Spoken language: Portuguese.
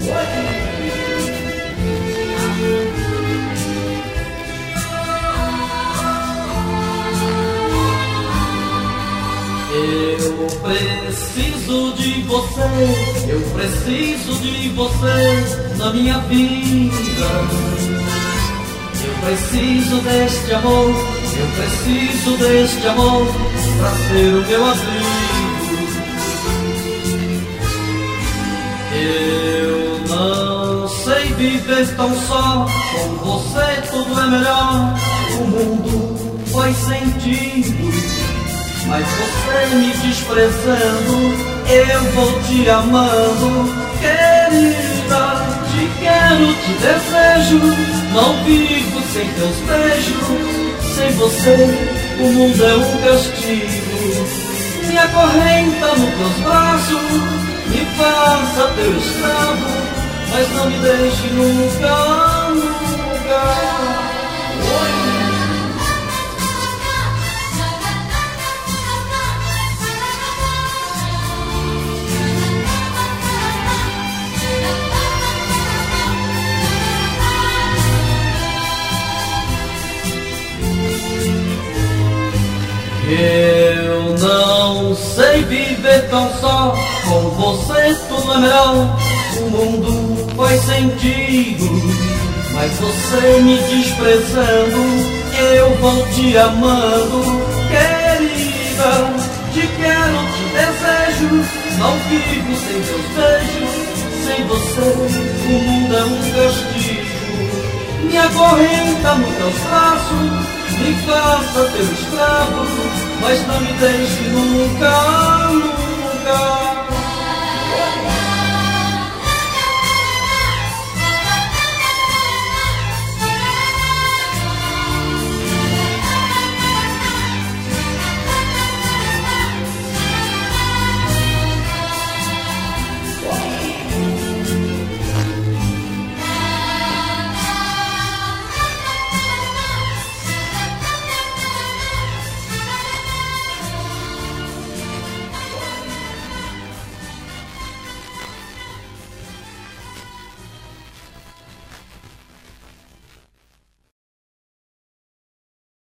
Eu preciso de você, eu preciso de você na minha vida. Eu preciso deste amor, eu preciso deste amor pra ser o meu abrigo. Eu não sei viver tão só, com você tudo é melhor. O mundo faz sentido, mas você me desprezando, eu vou te amando, querida. Te quero, te desejo, não vivo sem teus beijos. Sem você, o mundo é um castigo. Me acorrenta nos teus braços, me faça teu escravo, mas não me deixe nunca, nunca. Eu não sei viver tão só, com você tudo é melhor. O mundo faz sentido, mas você me desprezando, eu vou te amando, querida. Te quero, te desejo, não vivo sem teus beijos. Sem você, o mundo é um castigo. Me acorrenta nos teus braços, me faça teu escravo, mas não me deixe nunca, nunca.